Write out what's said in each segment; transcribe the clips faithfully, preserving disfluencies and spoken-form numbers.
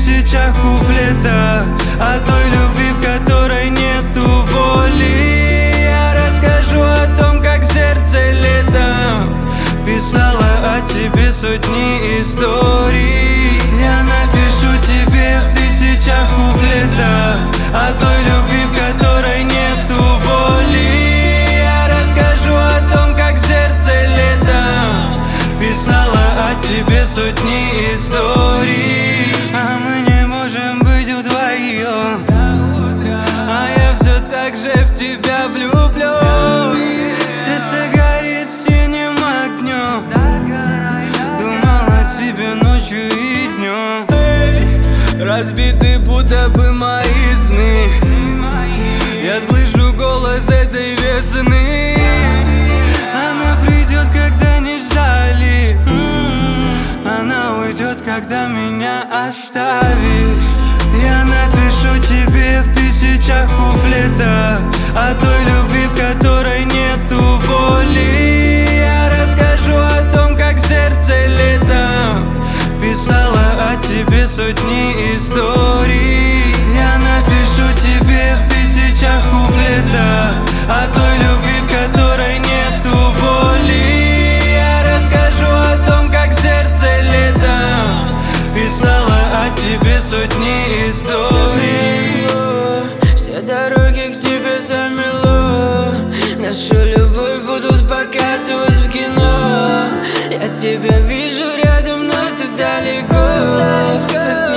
тысячах куплетах о той любви, в которой нету боли. Я расскажу о том, как сердце летом писала о тебе сотни историй. Я напишу тебе в тысячах куплетах о той любви, в которой нету боли. Я расскажу о том, как сердце летом писала о тебе сотни историй. А мы не можем быть вдвоем, а я все так же в тебя влюблен. Сердце горит синим огнем, думал о тебе ночью и днем. Разбиты будто бы мои сны, я слышу голос этой весны. Она придет, когда не ждали, она уйдет, когда меня оставишь. Я напишу тебе в тысячах куплетах о той любви, в которой нету боли. Я расскажу о том, как сердце летом писала о тебе сотни историй. Я напишу тебе в тысячах куплетах о той любви, в которой нету боли. Я расскажу о том, как сердце летом писала о тебе сотни историй. Все дороги к тебе замело, нашу любовь будут показывать в кино. Я тебя вижу рядом, но ты далеко, так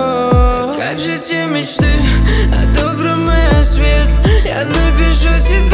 нелегко. Как же те мечты о добром и о свет, я напишу тебе